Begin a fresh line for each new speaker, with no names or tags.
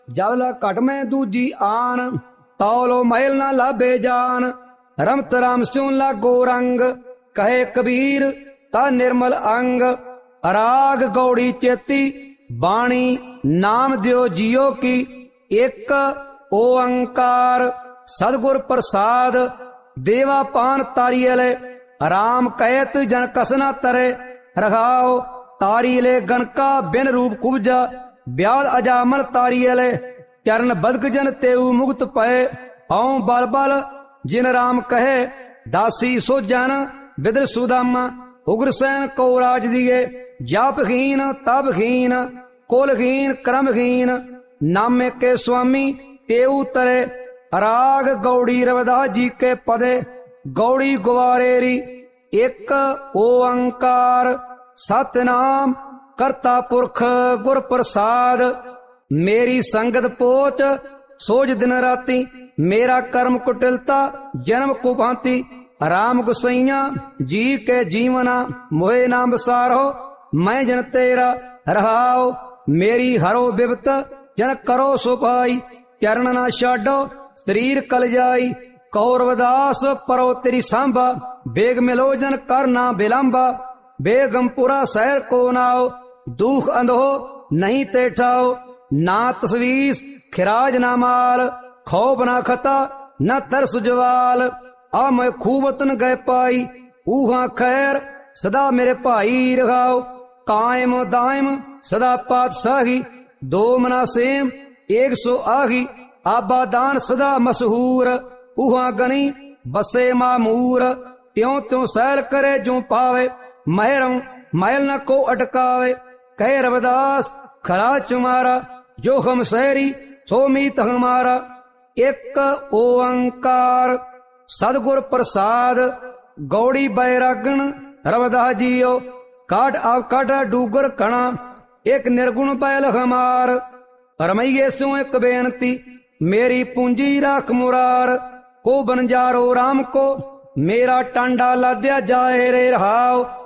जबला cut में दूजी आन, तौलो महल न लाभे जान। रमत राम स्यों लागो रंग, कहे कबीर ता निर्मल अंग। राग गौड़ी चेती बाणी, नाम दियो जियो की। एक ओंकार सदगुर प्रसाद, देवा पान तारियले। राम कहत जन कसना तरे, रखाओ तारियले गनका बिन रूप कुबजा। ब्याल अजामल तारियले, चरण बदक जन तेऊ मुक्त पए। औ बल बल जिन राम कहे, दासी सो जन बिदर सुदामा। उग्रसैन को राज दिए, जापहीन तपहीन, कुलहीन क्रमहीन। नामे के स्वामी तेऊ तरे, राग गौड़ी रविदास जी के पदे। गौड़ी गुवारेरी एक ओंकार, सतनाम करता पुरख गुर प्रसाद। मेरी संगत पोच सोज दिन राती, मेरा कर्म कुटिलता जन्म कुभांति। राम गुसैया जी के जीवना, मोहे नाम बसारो मैं जन तेरा। रहाओ मेरी हरो बिबत, जन करो सुपाई। चरण ना छाडो शरीर कल जाई, कहो रविदास परो तेरी सांभा। बेग मिलो जन करना बिलंबा, बेगमपुरा शहर को नाओ। दुख अंधो नहीं ते ठाओ, ना तस्वीस खिराज ना माल। खौफ ना खता न तरस जवाल, आ मैं खूबतन गए पाई। ऊहा खैर सदा मेरे भाई रखाओ, कायम दायम सदा पातशाही। दो मना सेम 100 आही, आबादान सदा मशहूर। उहा गनी बसे मामूर, त्यों त्यों सैल करे जो पावे। महरम महल न को अटकावे, कहे रविदास खरा चुमारा। जो हम शहरी सो मीत हमारा। एक ओंकार सदगुर प्रसाद, गौड़ी बैरागण रविदास जियो। काट आप काटा डूगर कणा, एक निर्गुण बैल हमार। रमैये सो एक बेनती, मेरी पूंजी राख मुरार। को बनजारो राम को, मेरा टांडा लाद्या जाए रे रहाओ।